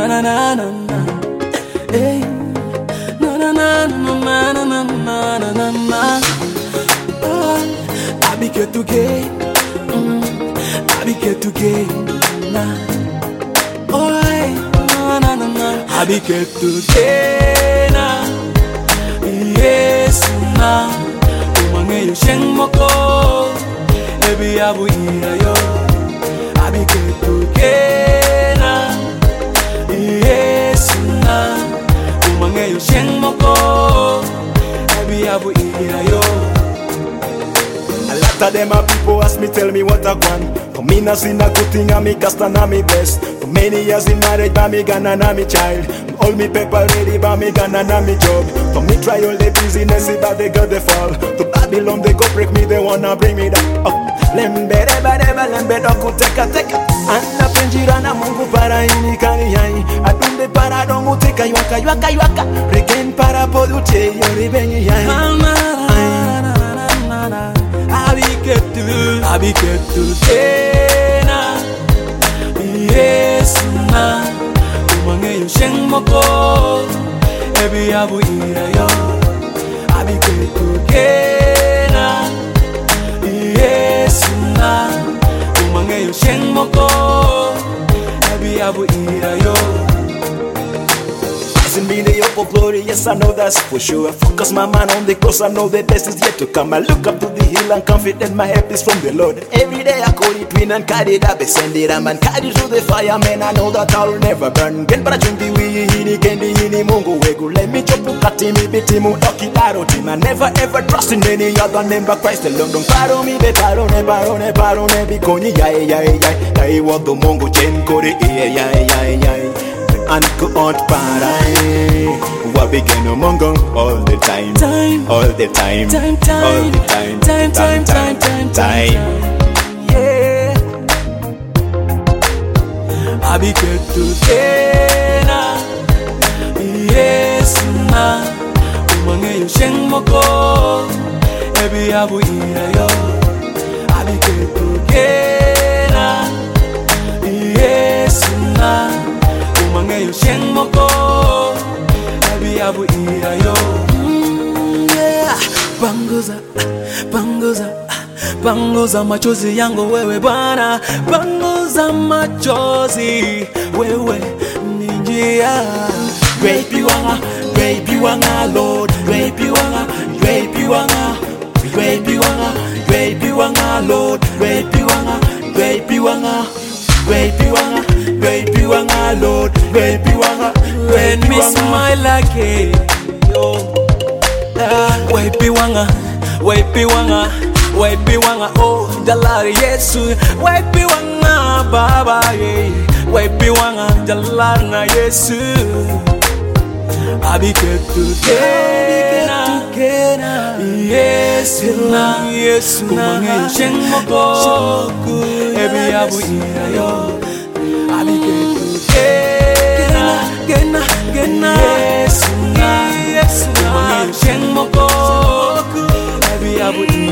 na na na na. Hey, na na na na na na na na na na. I be get to gay, I be get to gay, na. Oh, na na na na. I be get to gay, na. Yes, na. Umange yo sheng moko, ebi abu iya yo. I be get to gay, na. Yes, na. Umange yo sheng moko, ebi abu iya yo. A lot of them are people ask me, tell me what I want. For me not seen a good thing, and me cast and me best. For many years in marriage, but me gonna na me child. All me paper ready, but me gonna na me job. For me try all the business, but they got the fall. To Babylon they go break me, they wanna bring me down. Lembe reba reba, lembe doku teka teka. Anna penjira na Mungu para ini kani hai. Adunde para dongu teka yuaka yuaka yuaka. Regen para poduche yori benyi hai. I be get to na. Yes, na. Umange yo sheng moko, ebi abu iya yo. I be get to na. Yes, na. Umange yo sheng moko, ebi abu iya yo. In me the hope of glory, yes I know that's for sure. I focus my mind on the cross, I know the best is yet to come. I look up to the hill and confident my help is from the Lord. And every day I call it win and carry it up, send it up and carry through the fire, man. I know that I'll never burn. Get but chumbi wi hini kendi hini Mungu wegu. Let me chop ukati mi biti mu doki daro team. I never ever trust in any other name but Christ alone. Don't paro mi be paro ne bikoni yai yai yai. Yai wado Mungu chen kore yai yai yai. And go out parai. What begin among all the time, all the time, all the time. Yeah. I be get to na. Yes, na. Umange yo sheng moko, ebi abu iya yo. I be get to na. Yes, na. Umange yo sheng moko, ebi abu iya yo. Yeah. Banguza, banguza, banguza machozi yangu wewe Bwana. Banguza machozi wewe ni njia. Baby wanga Lord. Baby wanga Lord. Baby wanga Lord. When me smile again, yo. Baby wanga, oh, jalari Yesu. Baby wanga, Baba, yeah. Baby wanga, jalari na Yesu. I be get to Yesu na. Umange sheng moko, ebi abu iya yo. I be get to Yesu na. Umange sheng moko, ebi abu iya yo.